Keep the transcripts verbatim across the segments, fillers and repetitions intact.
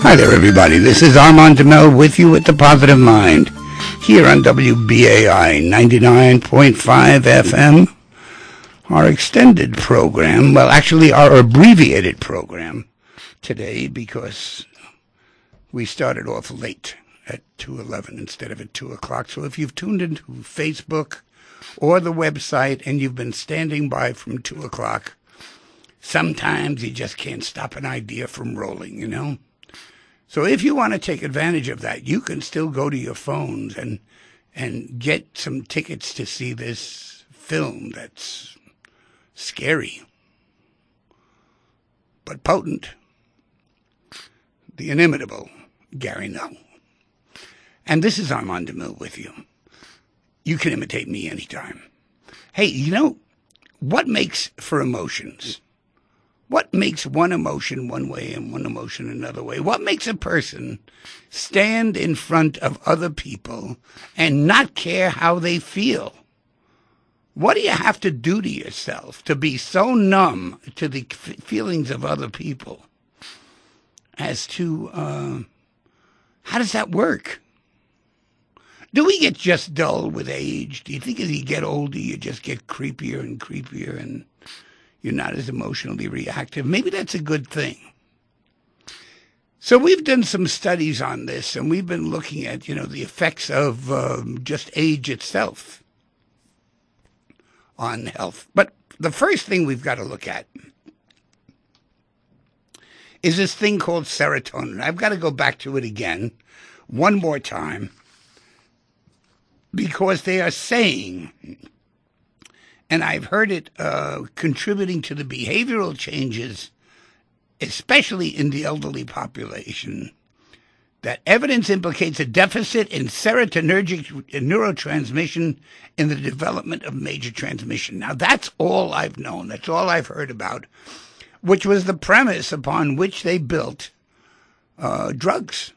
Hi there, everybody. This is Armand DeMel with you at The Positive Mind, here on W B A I ninety-nine point five F M. Our extended program, well, actually our abbreviated program today, because we started off late at two eleven instead of at two o'clock. So if you've tuned into Facebook or the website and you've been standing by from two o'clock, sometimes you just can't stop an idea from rolling, you know? So if you want to take advantage of that, you can still go to your phones and and get some tickets to see this film that's scary, but potent. The inimitable Gary Null. And this is Armand DeMille with you. You can imitate me anytime. Hey, you know, what makes for emotions? What makes one emotion one way and one emotion another way? What makes a person stand in front of other people and not care how they feel? What do you have to do to yourself to be so numb to the f- feelings of other people as to, uh, how does that work? Do we get just dull with age? Do you think as you get older, you just get creepier and creepier and you're not as emotionally reactive? Maybe that's a good thing. So we've done some studies on this, and we've been looking at, you know, the effects of um, just age itself on health. But the first thing we've got to look at is this thing called serotonin. I've got to go back to it again one more time because they are saying, and I've heard it uh, contributing to the behavioral changes, especially in the elderly population, that evidence implicates a deficit in serotonergic neurotransmission in the development of major transmission. Now, that's all I've known. That's all I've heard about, which was the premise upon which they built uh, drugs.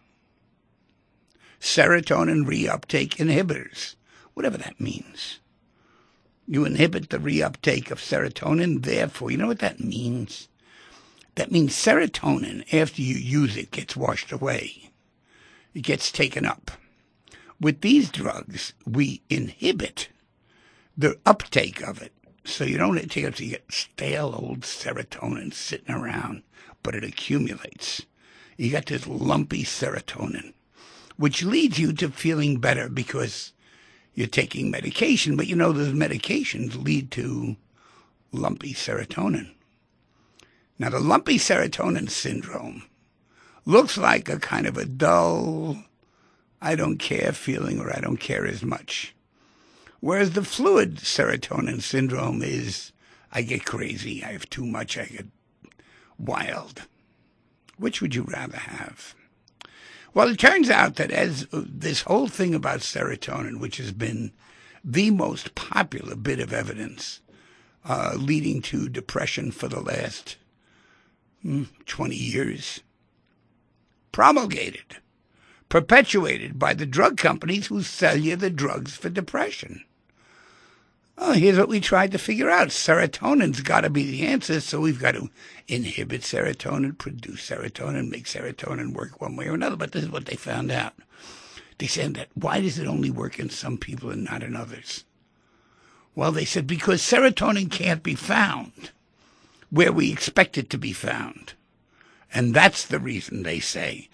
Serotonin reuptake inhibitors, whatever that means. You inhibit the reuptake of serotonin, therefore, you know what that means? That means serotonin, after you use it, gets washed away. It gets taken up. With these drugs, we inhibit the uptake of it. So you don't take it, so you get stale old serotonin sitting around, but it accumulates. You got this lumpy serotonin, which leads you to feeling better because you're taking medication, but you know those medications lead to lumpy serotonin. Now, the lumpy serotonin syndrome looks like a kind of a dull, I don't care feeling, or I don't care as much. Whereas the fluid serotonin syndrome is, I get crazy, I have too much, I get wild. Which would you rather have? Well, it turns out that as this whole thing about serotonin, which has been the most popular bit of evidence uh, leading to depression for the last mm, twenty years, promulgated, perpetuated by the drug companies who sell you the drugs for depression. Oh, here's what we tried to figure out. Serotonin's got to be the answer, so we've got to inhibit serotonin, produce serotonin, make serotonin work one way or another. But this is what they found out. They said that, why does it only work in some people and not in others? Well, they said because serotonin can't be found where we expect it to be found. And that's the reason, they say.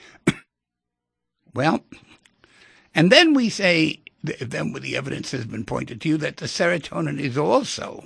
Well, and then we say, then the evidence has been pointed to you that the serotonin is also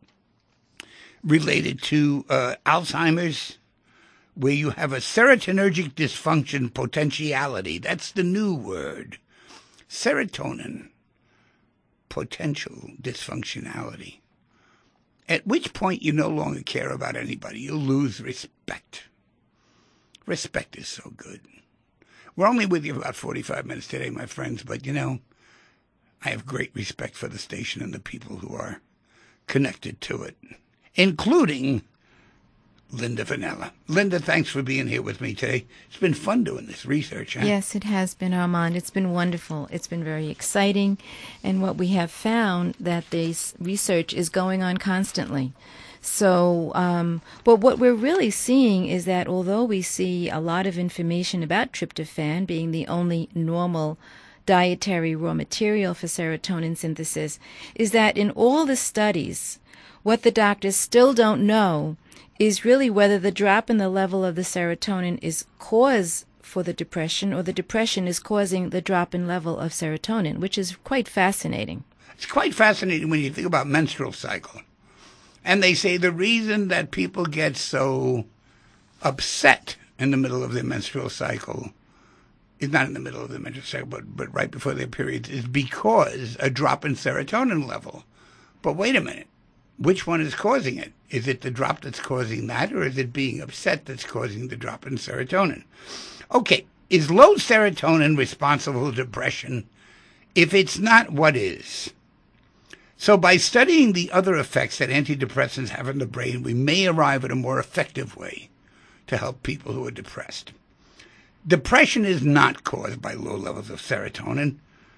related to uh, Alzheimer's, where you have a serotonergic dysfunction potentiality. That's the new word. Serotonin potential dysfunctionality. At which point you no longer care about anybody. You lose respect. Respect is so good. We're only with you about forty-five minutes today, my friends, but, you know, I have great respect for the station and the people who are connected to it, including Linda Vanella. Linda, thanks for being here with me today. It's been fun doing this research, huh? Yes, it has been, Armand. It's been wonderful. It's been very exciting. And what we have found, that this research is going on constantly. So, um, but what we're really seeing is that although we see a lot of information about tryptophan being the only normal dietary raw material for serotonin synthesis, is that in all the studies, what the doctors still don't know is really whether the drop in the level of the serotonin is cause for the depression or the depression is causing the drop in level of serotonin, which is quite fascinating. It's quite fascinating when you think about menstrual cycle. And they say the reason that people get so upset in the middle of their menstrual cycle is not in the middle of the menstrual cycle, but, but right before their periods, is because a drop in serotonin level. But wait a minute. Which one is causing it? Is it the drop that's causing that, or is it being upset that's causing the drop in serotonin? Okay, is low serotonin responsible for depression? If it's not, what is? So by studying the other effects that antidepressants have on the brain, we may arrive at a more effective way to help people who are depressed. Depression is not caused by low levels of serotonin.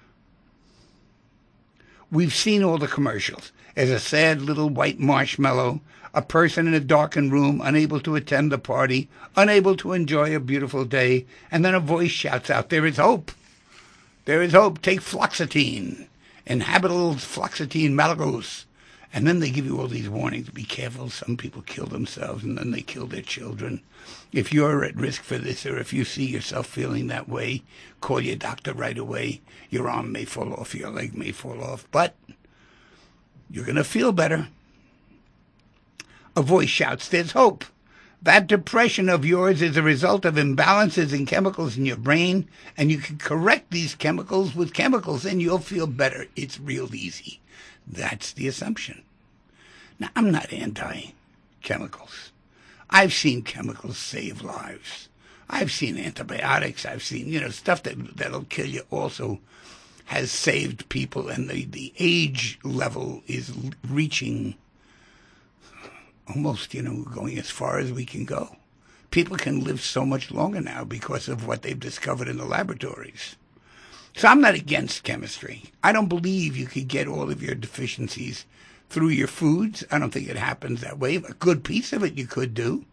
We've seen all the commercials. As a sad little white marshmallow, a person in a darkened room, unable to attend the party, unable to enjoy a beautiful day, and then a voice shouts out, "There is hope. There is hope. Take fluoxetine. Inhabitable fluoxetine malagos." And then they give you all these warnings. Be careful. Some people kill themselves, and then they kill their children. If you're at risk for this, or if you see yourself feeling that way, call your doctor right away. Your arm may fall off, your leg may fall off, but you're going to feel better. A voice shouts, "There's hope. That depression of yours is a result of imbalances in chemicals in your brain, and you can correct these chemicals with chemicals, and you'll feel better. It's real easy." That's the assumption. Now, I'm not anti-chemicals. I've seen chemicals save lives. I've seen antibiotics. I've seen, you know, stuff that, that'll kill you also has saved people, and the, the age level is reaching almost, you know, going as far as we can go. People can live so much longer now because of what they've discovered in the laboratories. So I'm not against chemistry. I don't believe you could get all of your deficiencies through your foods. I don't think it happens that way. A good piece of it you could do.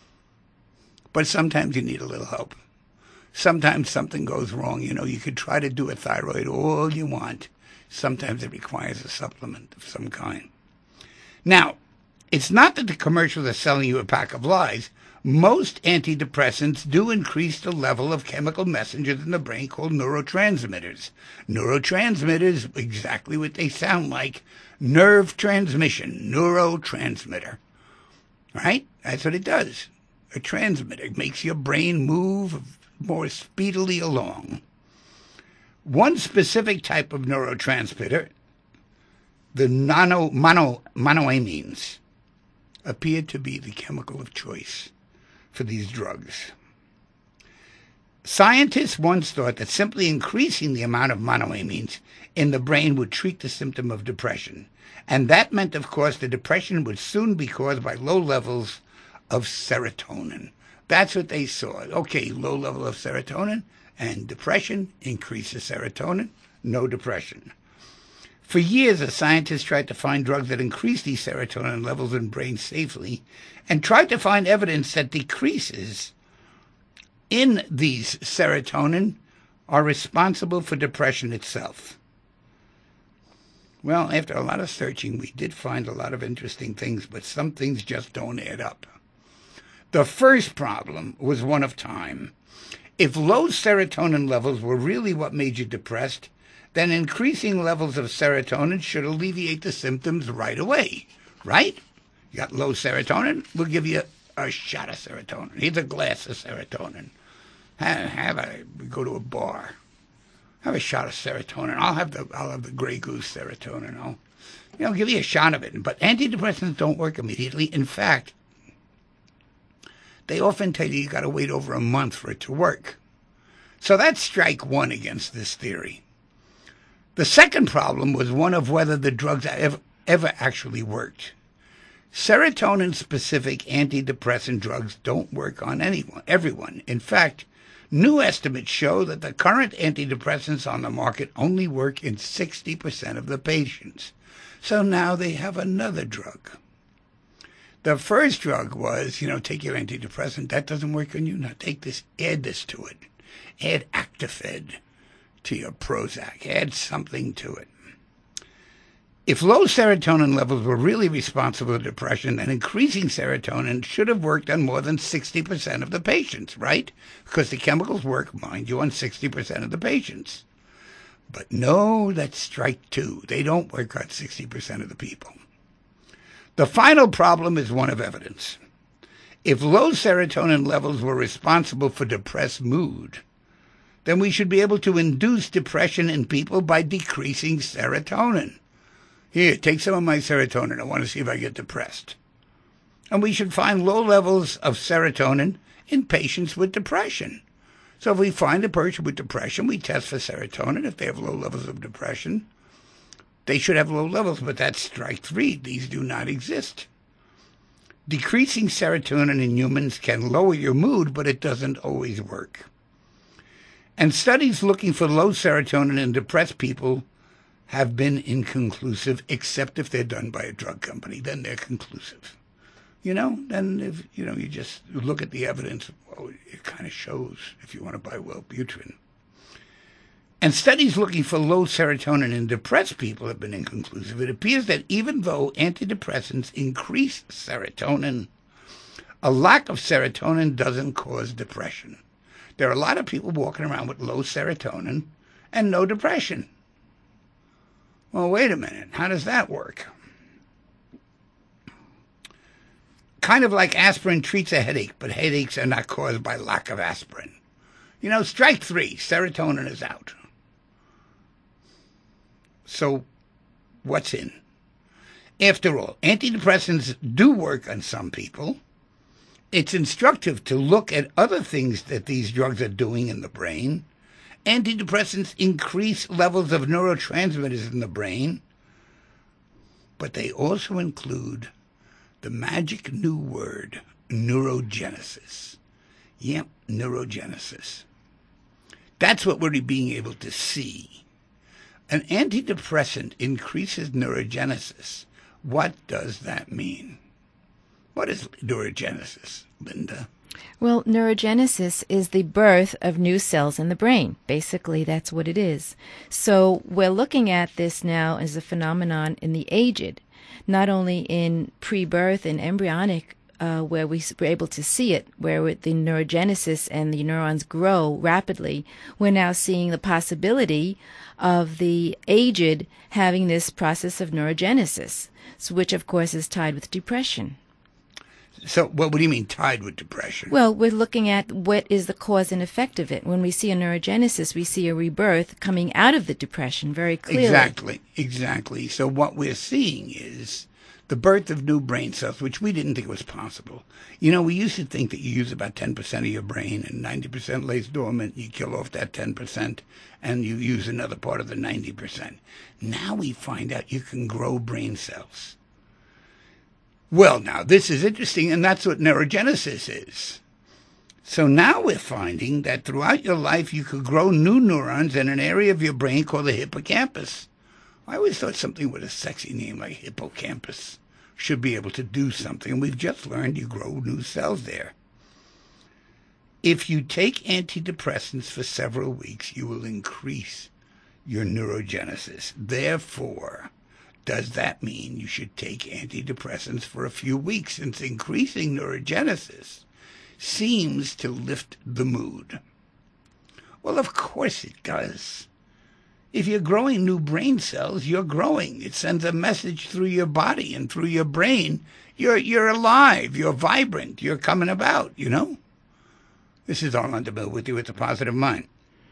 But sometimes you need a little help. Sometimes something goes wrong. You know, you could try to do a thyroid all you want. Sometimes it requires a supplement of some kind. Now, it's not that the commercials are selling you a pack of lies. Most antidepressants do increase the level of chemical messengers in the brain called neurotransmitters. Neurotransmitters, exactly what they sound like. Nerve transmission, neurotransmitter. Right? That's what it does. A transmitter. It makes your brain move more speedily along. One specific type of neurotransmitter, the nano, mono, monoamines, appeared to be the chemical of choice for these drugs. Scientists once thought that simply increasing the amount of monoamines in the brain would treat the symptom of depression. And that meant, of course, the depression would soon be caused by low levels of serotonin. That's what they saw. Okay, low level of serotonin and depression increases serotonin, no depression. For years, the scientists tried to find drugs that increase these serotonin levels in brain safely and tried to find evidence that decreases in these serotonin are responsible for depression itself. Well, after a lot of searching, we did find a lot of interesting things, but some things just don't add up. The first problem was one of time. If low serotonin levels were really what made you depressed, then increasing levels of serotonin should alleviate the symptoms right away, right? You got low serotonin, we'll give you a shot of serotonin. Here's a glass of serotonin. Have, have a go to a bar. Have a shot of serotonin. I'll have the I'll have the Grey Goose serotonin. I'll you know give you a shot of it. But antidepressants don't work immediately. In fact, they often tell you you got to wait over a month for it to work. So that's strike one against this theory. The second problem was one of whether the drugs ever, ever actually worked. Serotonin-specific antidepressant drugs don't work on anyone, everyone. In fact, new estimates show that the current antidepressants on the market only work in sixty percent of the patients. So now they have another drug. The first drug was, you know, take your antidepressant. That doesn't work on you. Now take this, add this to it. Add Actifed to your Prozac. Add something to it. If low serotonin levels were really responsible for depression, then increasing serotonin should have worked on more than sixty percent of the patients, right? Because the chemicals work, mind you, on sixty percent of the patients. But no, that's strike two. They don't work on sixty percent of the people. The final problem is one of evidence. If low serotonin levels were responsible for depressed mood, then we should be able to induce depression in people by decreasing serotonin. Here, take some of my serotonin. I want to see if I get depressed. And we should find low levels of serotonin in patients with depression. So if we find a person with depression, we test for serotonin. If they have low levels of depression, they should have low levels, but that's strike three. These do not exist. Decreasing serotonin in humans can lower your mood, but it doesn't always work. And studies looking for low serotonin in depressed people have been inconclusive, except if they're done by a drug company. Then they're conclusive. You know, then if, you know, you just look at the evidence, well, it kind of shows if you want to buy Wellbutrin. And studies looking for low serotonin in depressed people have been inconclusive. It appears that even though antidepressants increase serotonin, a lack of serotonin doesn't cause depression. There are a lot of people walking around with low serotonin and no depression. Well, wait a minute. How does that work? Kind of like aspirin treats a headache, but headaches are not caused by lack of aspirin. You know, strike three, serotonin is out. So, what's in? After all, antidepressants do work on some people. It's instructive to look at other things that these drugs are doing in the brain. Antidepressants increase levels of neurotransmitters in the brain, but they also include the magic new word, neurogenesis. Yep, neurogenesis. That's what we're being able to see. An antidepressant increases neurogenesis. What does that mean? What is neurogenesis, Linda? Well, neurogenesis is the birth of new cells in the brain. Basically, that's what it is. So we're looking at this now as a phenomenon in the aged, not only in pre-birth and embryonic, uh, where we were able to see it, where the neurogenesis and the neurons grow rapidly. We're now seeing the possibility of the aged having this process of neurogenesis, so which, of course, is tied with depression. So what, what do you mean tied with depression? Well, we're looking at what is the cause and effect of it. When we see a neurogenesis, we see a rebirth coming out of the depression very clearly. Exactly, exactly. So what we're seeing is the birth of new brain cells, which we didn't think was possible. You know, we used to think that you use about ten percent of your brain and ninety percent lays dormant. You kill off that ten percent and you use another part of the ninety percent. Now we find out you can grow brain cells. Well, now, this is interesting, and that's what neurogenesis is. So now we're finding that throughout your life, you could grow new neurons in an area of your brain called the hippocampus. I always thought something with a sexy name like hippocampus should be able to do something, and we've just learned you grow new cells there. If you take antidepressants for several weeks, you will increase your neurogenesis. Therefore, does that mean you should take antidepressants for a few weeks, since increasing neurogenesis seems to lift the mood? Well, of course it does. If you're growing new brain cells, you're growing. It sends a message through your body and through your brain. You're you're alive. You're vibrant. You're coming about, you know? This is Orlando Mill with you with a Positive Mind.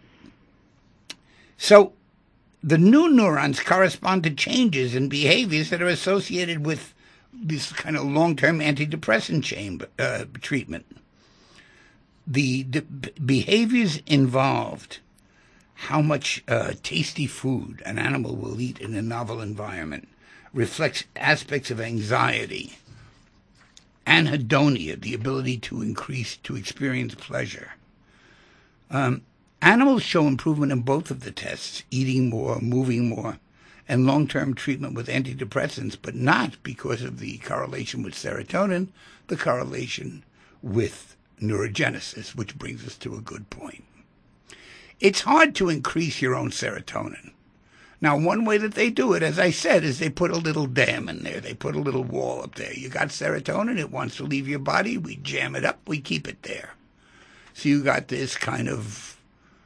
So, the new neurons correspond to changes in behaviors that are associated with this kind of long-term antidepressant chamber, uh, treatment. The, the behaviors involved, how much uh, tasty food an animal will eat in a novel environment, reflects aspects of anxiety, anhedonia, the ability to increase, to experience pleasure. Um, Animals show improvement in both of the tests, eating more, moving more, and long-term treatment with antidepressants, but not because of the correlation with serotonin, the correlation with neurogenesis, which brings us to a good point. It's hard to increase your own serotonin. Now, one way that they do it, as I said, is they put a little dam in there. They put a little wall up there. You got serotonin, it wants to leave your body, we jam it up, we keep it there. So you got this kind of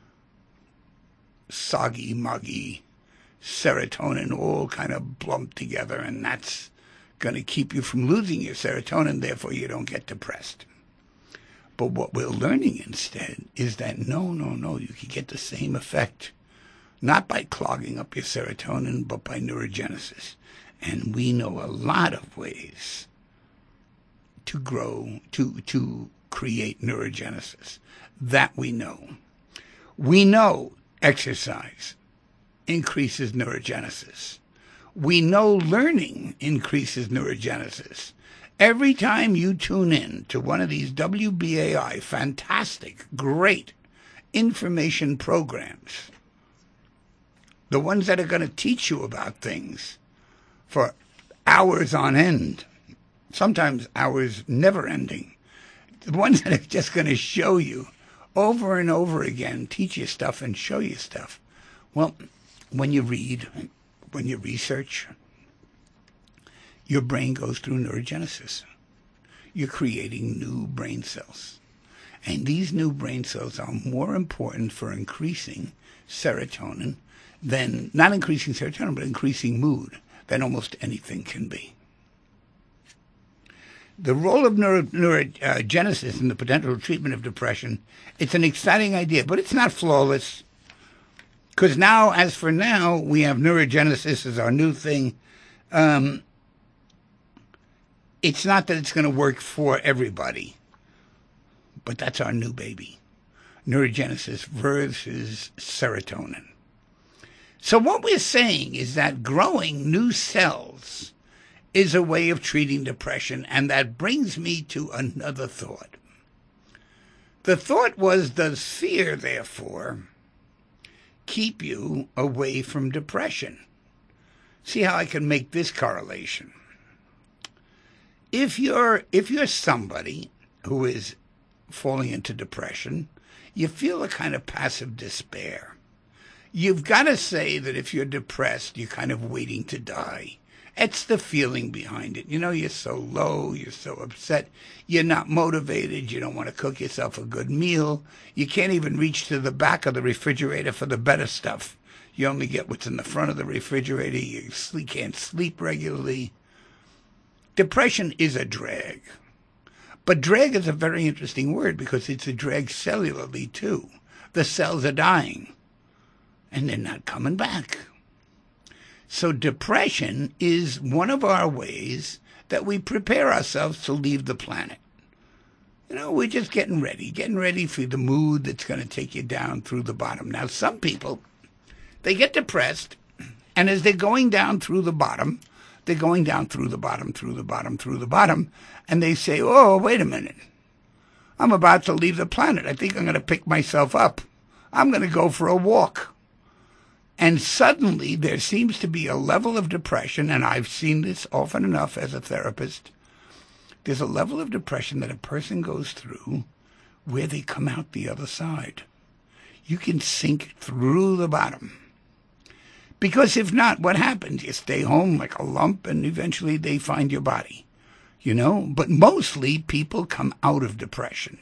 soggy, muggy serotonin all kind of lumped together, and that's going to keep you from losing your serotonin, therefore you don't get depressed. But what we're learning instead is that no, no, no, you can get the same effect, not by clogging up your serotonin, but by neurogenesis. And we know a lot of ways to grow, to, to create neurogenesis. That we know. We know exercise increases neurogenesis. We know learning increases neurogenesis. Every time you tune in to one of these W B A I fantastic, great information programs, the ones that are going to teach you about things for hours on end, sometimes hours never ending, the ones that are just going to show you over and over again, teach you stuff and show you stuff. Well, when you read, when you research, your brain goes through neurogenesis. You're creating new brain cells. And these new brain cells are more important for increasing serotonin than, not increasing serotonin, but increasing mood than almost anything can be. The role of neuro, neurogenesis in the potential treatment of depression, it's an exciting idea, but it's not flawless. Because now, as for now, we have neurogenesis as our new thing. Um, it's not that it's going to work for everybody, but that's our new baby. Neurogenesis versus serotonin. So what we're saying is that growing new cells is a way of treating depression, and that brings me to another thought. The thought was, does fear, therefore, keep you away from depression? See how I can make this correlation. If you're if you're somebody who is falling into depression, you feel a kind of passive despair. You've got to say that if you're depressed, you're kind of waiting to die. It's the feeling behind it. You know, you're so low, you're so upset, you're not motivated, you don't want to cook yourself a good meal, you can't even reach to the back of the refrigerator for the better stuff. You only get what's in the front of the refrigerator, you sleep, can't sleep regularly. Depression is a drag. But drag is a very interesting word because it's a drag cellularly too. The cells are dying, and they're not coming back. So depression is one of our ways that we prepare ourselves to leave the planet. You know, we're just getting ready, getting ready for the mood that's going to take you down through the bottom. Now, some people, they get depressed, and as they're going down through the bottom, they're going down through the bottom, through the bottom, through the bottom, and they say, oh, wait a minute. I'm about to leave the planet. I think I'm going to pick myself up. I'm going to go for a walk. And suddenly there seems to be a level of depression, and I've seen this often enough as a therapist. There's a level of depression that a person goes through where they come out the other side. You can sink through the bottom. Because if not, what happens? You stay home like a lump, and eventually they find your body. You know? But mostly people come out of depression.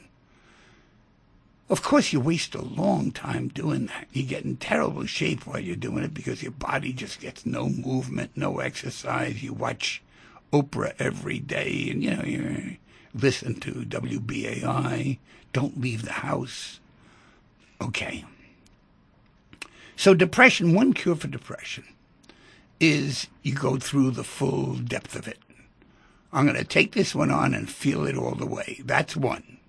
Of course, you waste a long time doing that. You get in terrible shape while you're doing it because your body just gets no movement, no exercise. You watch Oprah every day, and, you know, you listen to W B A I. Don't leave the house. Okay. So depression, one cure for depression is you go through the full depth of it. I'm going to take this one on and feel it all the way. That's one.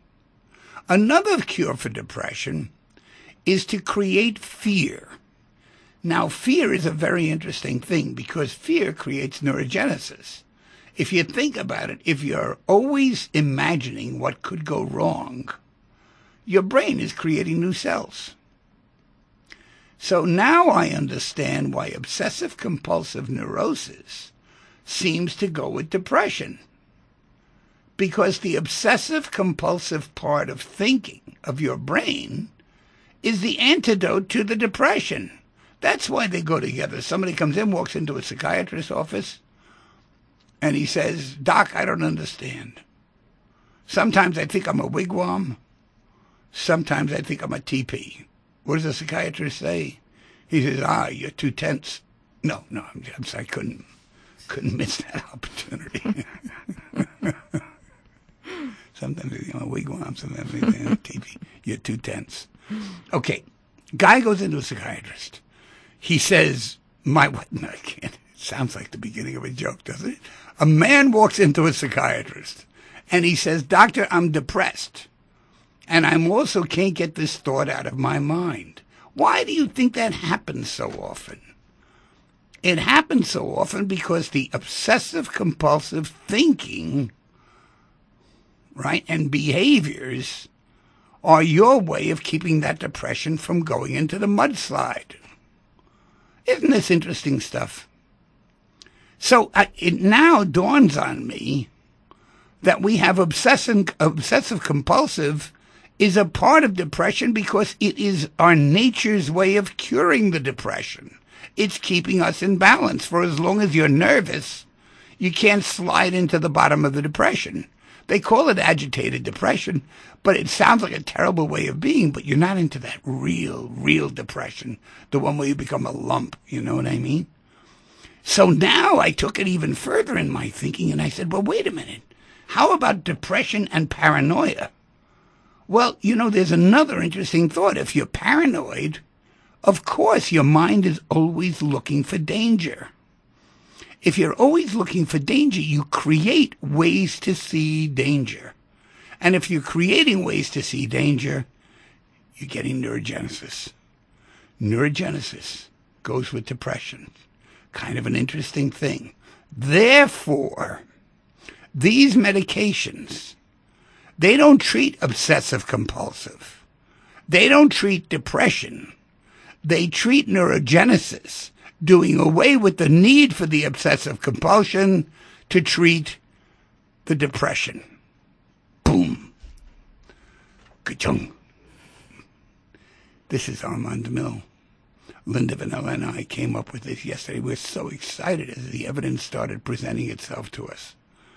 Another cure for depression is to create fear. Now, fear is a very interesting thing because fear creates neurogenesis. If you think about it, if you're always imagining what could go wrong, your brain is creating new cells. So now I understand why obsessive-compulsive neurosis seems to go with depression. Because the obsessive-compulsive part of thinking of your brain is the antidote to the depression. That's why they go together. Somebody comes in, walks into a psychiatrist's office, and he says, "Doc, I don't understand. Sometimes I think I'm a wigwam. Sometimes I think I'm a teepee." What does the psychiatrist say? He says, "Ah, you're too tense." No, no, I'm, I'm sorry, I couldn't, couldn't miss that opportunity. Sometimes I think I'm a wigwam, sometimes I think I'm a teepee. You're too tense. Okay, guy goes into a psychiatrist. He says, my, what, no, I can't. It sounds like the beginning of a joke, doesn't it? A man walks into a psychiatrist, and he says, "Doctor, I'm depressed, and I'm also can't get this thought out of my mind." Why do you think that happens so often? It happens so often because the obsessive-compulsive thinking, right, and behaviors are your way of keeping that depression from going into the mudslide. Isn't this interesting stuff? So uh, it now dawns on me that we have obsessive, obsessive-compulsive is a part of depression because it is our nature's way of curing the depression. It's keeping us in balance. For as long as you're nervous, you can't slide into the bottom of the depression. They call it agitated depression, but it sounds like a terrible way of being, but you're not into that real, real depression, the one where you become a lump, you know what I mean? So now I took it even further in my thinking, and I said, well, wait a minute. How about depression and paranoia? Well, you know, there's another interesting thought. If you're paranoid, of course your mind is always looking for danger. If you're always looking for danger, you create ways to see danger. And if you're creating ways to see danger, you're getting neurogenesis. Neurogenesis goes with depression. Kind of an interesting thing. Therefore, these medications, they don't treat obsessive-compulsive. They don't treat depression. They treat neurogenesis, doing away with the need for the obsessive compulsion to treat the depression. Boom. Ka-chung. This is Armand DeMille. Linda Vanilla and I came up with this yesterday. We're so excited as the evidence started presenting itself to us.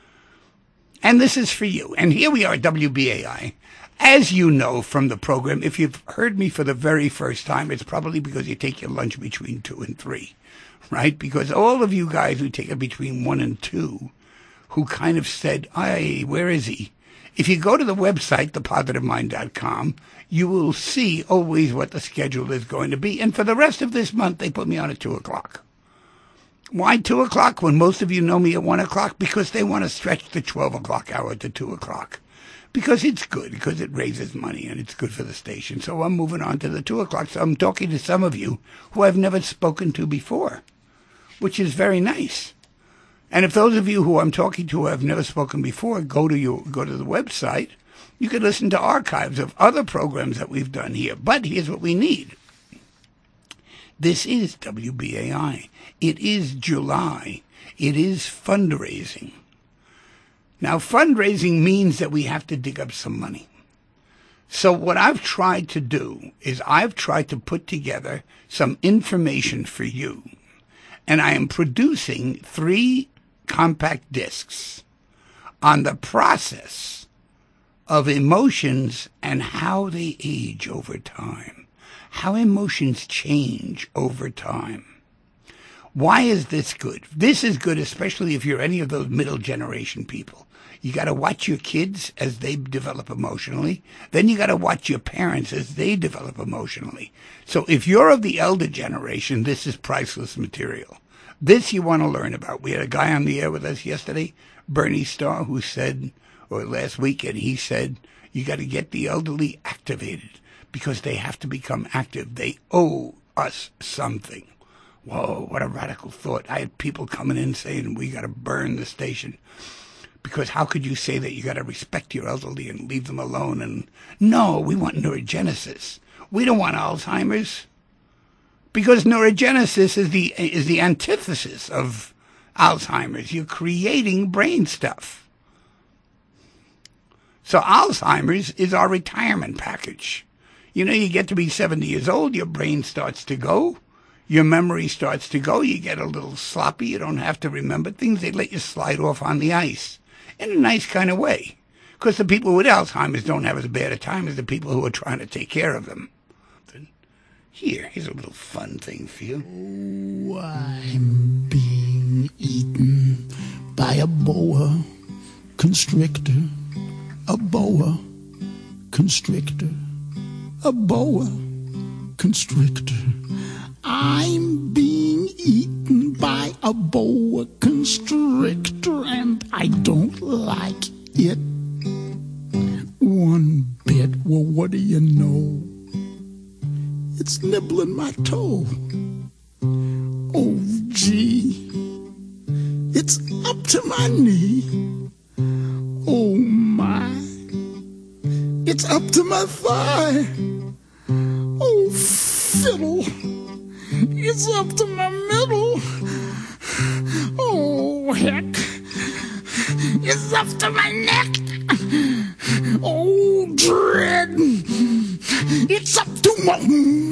And this is for you. And here we are at W B A I. As you know from the program, if you've heard me for the very first time, it's probably because you take your lunch between two and three, right? Because all of you guys who take it between one and two, who kind of said, "Hey, where is he?" If you go to the website, the positive mind dot com, you will see always what the schedule is going to be. And for the rest of this month, they put me on at two o'clock. Why two o'clock when most of you know me at one o'clock? Because they want to stretch the twelve o'clock hour to two o'clock. Because it's good, because it raises money and it's good for the station. So I'm moving on to the two o'clock. So I'm talking to some of you who I've never spoken to before, which is very nice. And if those of you who I'm talking to have never spoken before, go to you, go to the website, you can listen to archives of other programs that we've done here. But here's what we need. This is W B A I. It is July. It is fundraising. Now, fundraising means that we have to dig up some money. So what I've tried to do is I've tried to put together some information for you. And I am producing three compact discs on the process of emotions and how they age over time, how emotions change over time. Why is this good? This is good, especially if you're any of those middle generation people. You got to watch your kids as they develop emotionally. Then you got to watch your parents as they develop emotionally. So if you're of the elder generation, this is priceless material. This you want to learn about. We had a guy on the air with us yesterday, Bernie Starr, who said, or last weekend, he said, you got to get the elderly activated because they have to become active. They owe us something. Whoa, what a radical thought. I had people coming in saying, we got to burn the station. Because how could you say that you got to respect your elderly and leave them alone? And no, we want neurogenesis. We don't want Alzheimer's. Because neurogenesis is the is the antithesis of Alzheimer's. You're creating brain stuff. So Alzheimer's is our retirement package. You know, you get to be seventy years old, your brain starts to go, your memory starts to go, you get a little sloppy, you don't have to remember things, they let you slide off on the ice in a nice kind of way. Because the people with Alzheimer's don't have as bad a time as the people who are trying to take care of them. Here, here's a little fun thing for you. Oh, I'm being eaten by a boa constrictor, a boa constrictor, a boa constrictor. I'm being eaten by a boa constrictor, and I don't like it one bit. Well, what do you know? It's nibbling my toe. Oh, gee, it's up to my knee. Oh, my, it's up to my thigh. Oh, fiddle, it's up to my middle. Oh, heck, it's up to my neck. Oh, dread, it's up to my...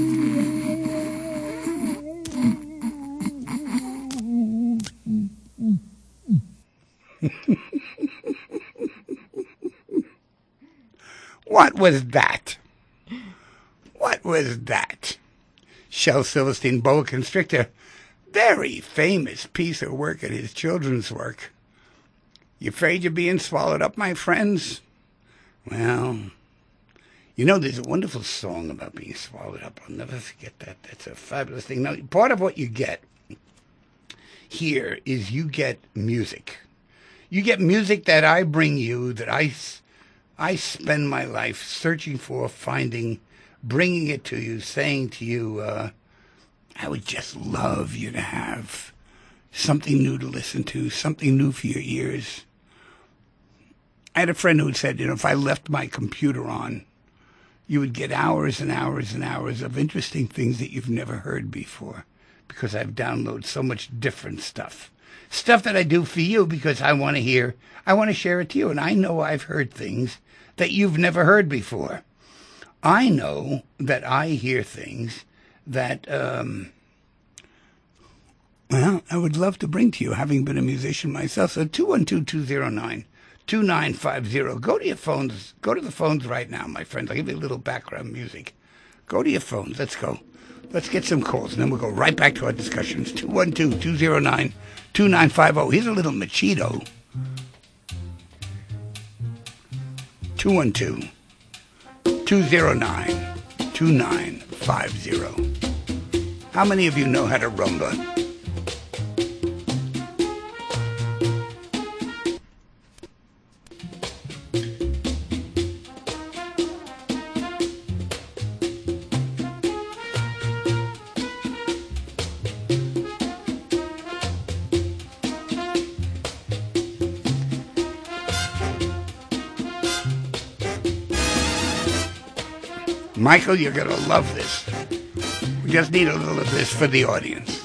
What was that? What was that? Shel Silverstein, boa constrictor. Very famous piece of work at his children's work. You afraid you're being swallowed up, my friends? Well, you know, there's a wonderful song about being swallowed up. I'll never forget that. That's a fabulous thing. Now, part of what you get here is you get music. You get music that I bring you, that I, I spend my life searching for, finding, bringing it to you, saying to you, uh, I would just love you to have something new to listen to, something new for your ears. I had a friend who said, you know, if I left my computer on, you would get hours and hours and hours of interesting things that you've never heard before, because I've downloaded so much different stuff. Stuff that I do for you because I want to hear, I want to share it to you. And I know I've heard things that you've never heard before. I know that I hear things that, um, well, I would love to bring to you, having been a musician myself. So two one two, two zero nine, two nine five zero. Go to your phones. Go to the phones right now, my friends. I'll give you a little background music. Go to your phones. Let's go. Let's get some calls, and then we'll go right back to our discussions. two one two, two zero nine, two nine five zero. Here's a little Machito. two one two, two zero nine, two nine five zero. How many of you know how to rumba? Michael, you're going to love this. We just need a little of this for the audience.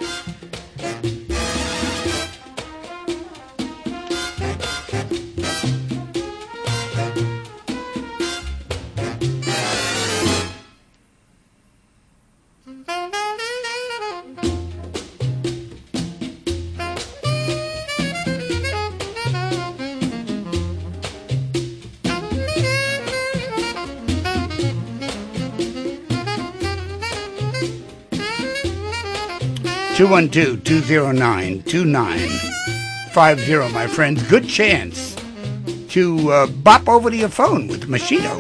two one two, two zero nine, two nine five zero, my friends. Good chance to uh, bop over to your phone with Machito.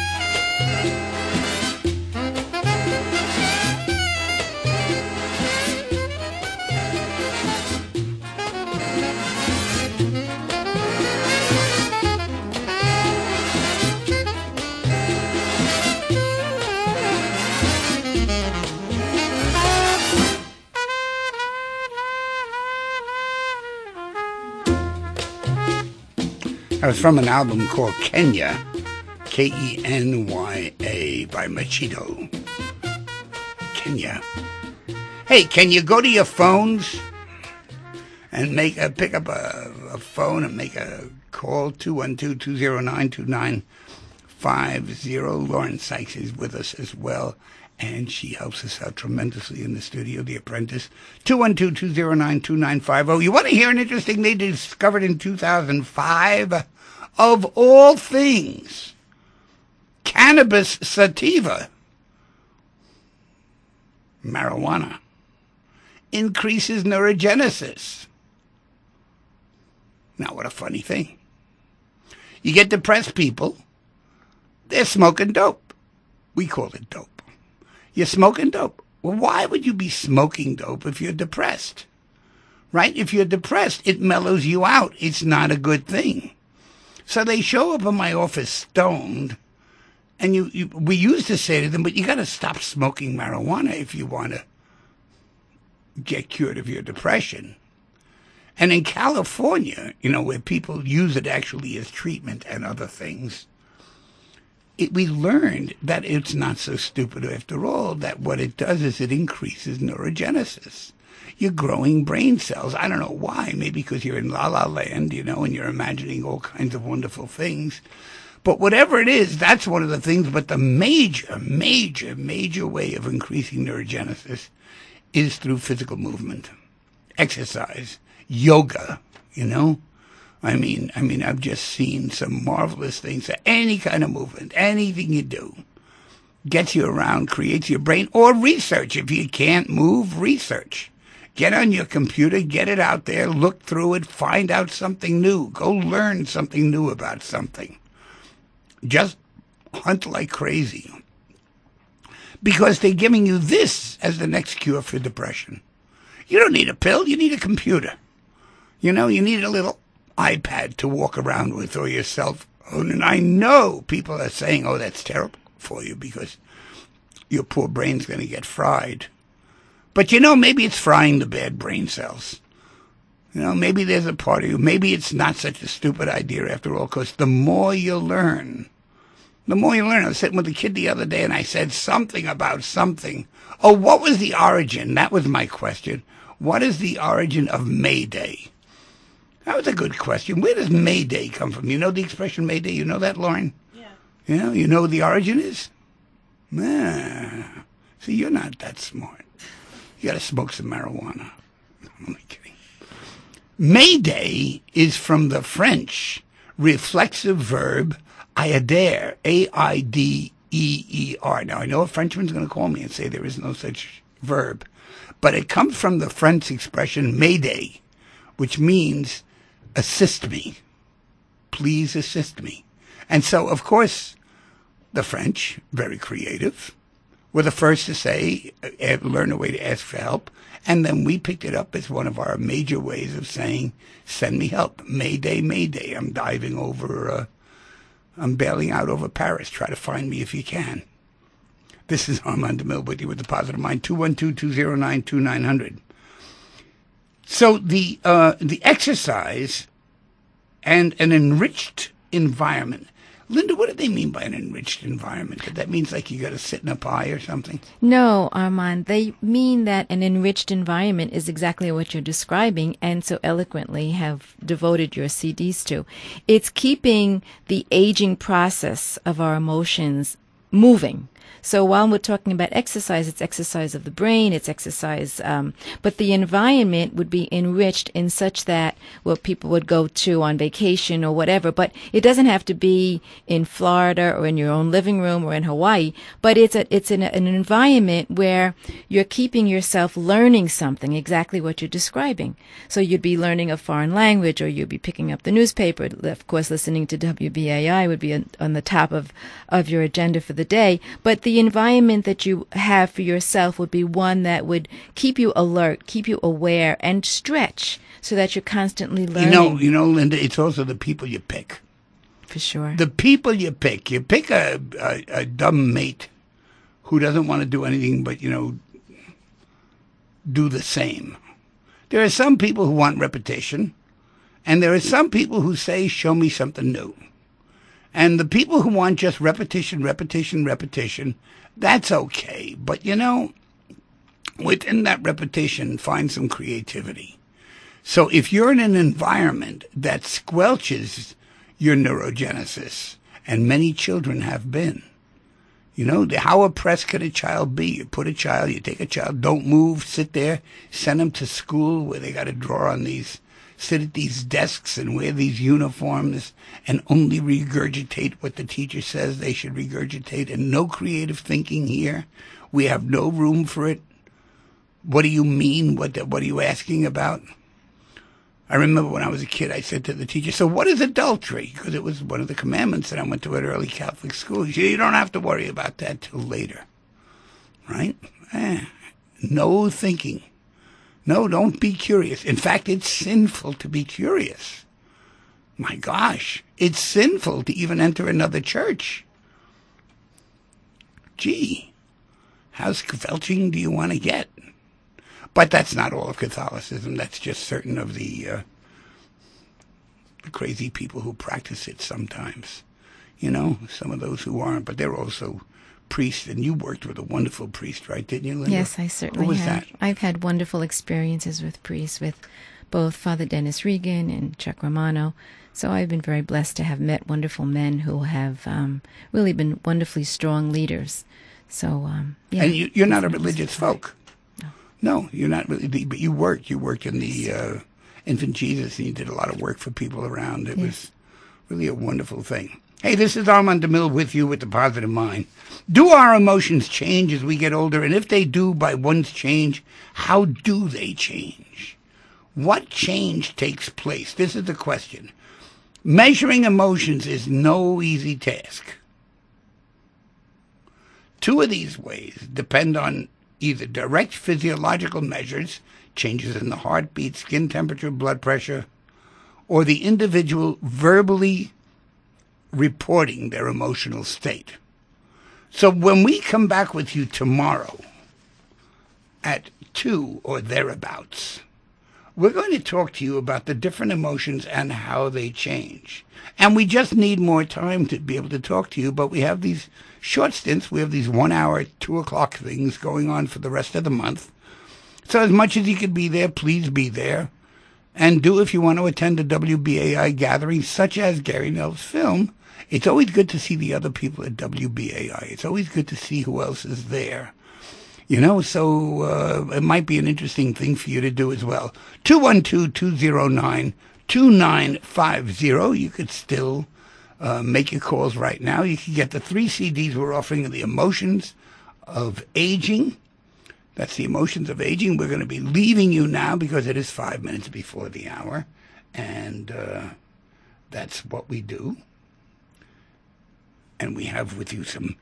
That was from an album called Kenya, K E N Y A, by Machito. can you? Hey, can you go to your phones and make a, pick up a, a phone and make a call? two one two, two zero nine, two nine five zero. Lauren Sykes is with us as well, and she helps us out tremendously in the studio, The Apprentice. two one two, two zero nine, two nine five zero. You want to hear an interesting they discovered in two thousand five? Of all things, cannabis sativa, marijuana, increases neurogenesis. Now, what a funny thing. You get depressed people, they're smoking dope. We call it dope. You're smoking dope. Well, why would you be smoking dope if you're depressed? Right? If you're depressed, it mellows you out. It's not a good thing. So they show up in my office stoned, and you, you we used to say to them, but you got to stop smoking marijuana if you want to get cured of your depression. And in California, you know, where people use it actually as treatment and other things, it, we learned that it's not so stupid after all, that what it does is it increases neurogenesis. You're growing brain cells. I don't know why. Maybe because you're in La La Land, you know, and you're imagining all kinds of wonderful things. But whatever it is, that's one of the things. But the major, major, major way of increasing neurogenesis is through physical movement, exercise, yoga, you know. I mean, I mean, I've just seen some marvelous things. So any kind of movement, anything you do, gets you around, creates your brain, or research. If you can't move, research. Get on your computer, get it out there, look through it, find out something new. Go learn something new about something. Just hunt like crazy. Because they're giving you this as the next cure for depression. You don't need a pill, you need a computer. You know, you need a little iPad to walk around with, or your cell phone. And I know people are saying, oh, that's terrible for you because your poor brain's going to get fried. But, you know, maybe it's frying the bad brain cells. You know, maybe there's a part of you. Maybe it's not such a stupid idea after all, because the more you learn, the more you learn. I was sitting with a kid the other day, and I said something about something. Oh, what was the origin? That was my question. What is the origin of May Day? That was a good question. Where does May Day come from? You know the expression May Day? You know that, Lauren? Yeah. You know, you know what the origin is? Ah, see, you're not that smart. You got to smoke some marijuana. I'm only kidding. May Day is from the French reflexive verb aider, A I D E E R. Now, I know a Frenchman's going to call me and say there is no such verb, but it comes from the French expression Mayday, which means assist me. Please assist me. And so, of course, the French, very creative, were the first to say, uh, learn a way to ask for help. And then we picked it up as one of our major ways of saying, send me help. Mayday, Mayday. I'm diving over, uh, I'm bailing out over Paris. Try to find me if you can. This is Armand DeMille with you with the Positive Mind, two one two, two zero nine, two nine zero zero. So the, uh, the exercise and an enriched environment. Linda, what do they mean by an enriched environment? That means like you got to sit in a pie or something? No, Armand. They mean that an enriched environment is exactly what you're describing and so eloquently have devoted your C Ds to. It's keeping the aging process of our emotions moving. So while we're talking about exercise, it's exercise of the brain, it's exercise, um, but the environment would be enriched in such that, well, people would go to on vacation or whatever, but it doesn't have to be in Florida or in your own living room or in Hawaii, but it's a, it's an, an environment where you're keeping yourself learning something, exactly what you're describing. So you'd be learning a foreign language, or you'd be picking up the newspaper. Of course, listening to W B A I would be on the top of, of your agenda for the day, but the The environment that you have for yourself would be one that would keep you alert, keep you aware, and stretch so that you're constantly learning. You know, you know, Linda, it's also the people you pick. For sure. The people you pick. You pick a, a, a dumb mate who doesn't want to do anything but, you know, do the same. There are some people who want repetition, and there are some people who say, show me something new. And the people who want just repetition, repetition, repetition, that's okay. But, you know, within that repetition, find some creativity. So if you're in an environment that squelches your neurogenesis, and many children have been, you know, how oppressed could a child be? You put a child, you take a child, don't move, sit there, send them to school where they got to draw on these, sit at these desks and wear these uniforms and only regurgitate what the teacher says they should regurgitate, and no creative thinking here. We have no room for it. What do you mean? What, what are you asking about? I remember when I was a kid, I said to the teacher, so what is adultery? Because it was one of the commandments, and I went to an early Catholic school. She said, you don't have to worry about that till later. Right? Eh, no thinking. No, don't be curious. In fact, it's sinful to be curious. My gosh, it's sinful to even enter another church. Gee, how squelching do you want to get? But that's not all of Catholicism. That's just certain of the, uh, the crazy people who practice it sometimes. You know, some of those who aren't, but they're also priests. And you worked with a wonderful priest, right? Didn't you, Linda? Yes, I certainly Who was have. that? I've had wonderful experiences with priests, with both Father Dennis Regan and Chuck Romano. So I've been very blessed to have met wonderful men who have um, really been wonderfully strong leaders. So, um, yeah. And you, you're not a religious folk. No, you're not really, but you worked. You worked in the uh, Infant Jesus, and you did a lot of work for people around. It yes. was really a wonderful thing. Hey, this is Armand DeMille with you with The Positive Mind. Do our emotions change as we get older? And if they do, by one's change, how do they change? What change takes place? This is the question. Measuring emotions is no easy task. Two of these ways depend on either direct physiological measures, changes in the heartbeat, skin temperature, blood pressure, or the individual verbally reporting their emotional state. So when we come back with you tomorrow at two or thereabouts, we're going to talk to you about the different emotions and how they change. And we just need more time to be able to talk to you, but we have these short stints. We have these one-hour, two o'clock things going on for the rest of the month. So as much as you can be there, please be there. And do if you want to attend a W B A I gathering, such as Gary Nell's film. It's always good to see the other people at W B A I. It's always good to see who else is there. You know, so uh, it might be an interesting thing for you to do as well. two one two, two zero nine, two nine five zero. You could still uh, make your calls right now. You can get the three C Ds we're offering of The Emotions of Aging. That's The Emotions of Aging. We're going to be leaving you now because it is five minutes before the hour. And uh, that's what we do. And we have with you some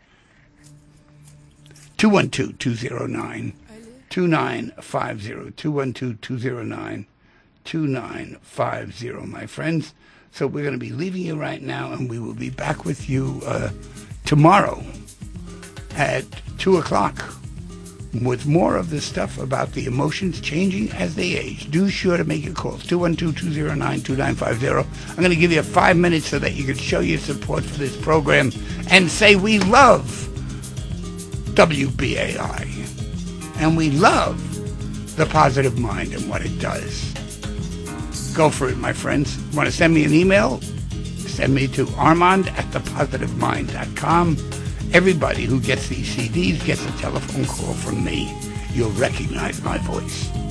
two one two, two zero nine, two nine five zero, two one two, two zero nine, two nine five zero, my friends. So we're going to be leaving you right now, and we will be back with you uh, tomorrow at two o'clock with more of the stuff about the emotions changing as they age. Do sure to make your calls, two one two, two zero nine, two nine five zero. I'm going to give you five minutes so that you can show your support for this program and say we love W B A I, and we love The Positive Mind and what it does. Go for it, my friends. Want to send me an email? Send me to armand at the positive mind dot com. Everybody who gets these C Ds gets a telephone call from me. You'll recognize my voice.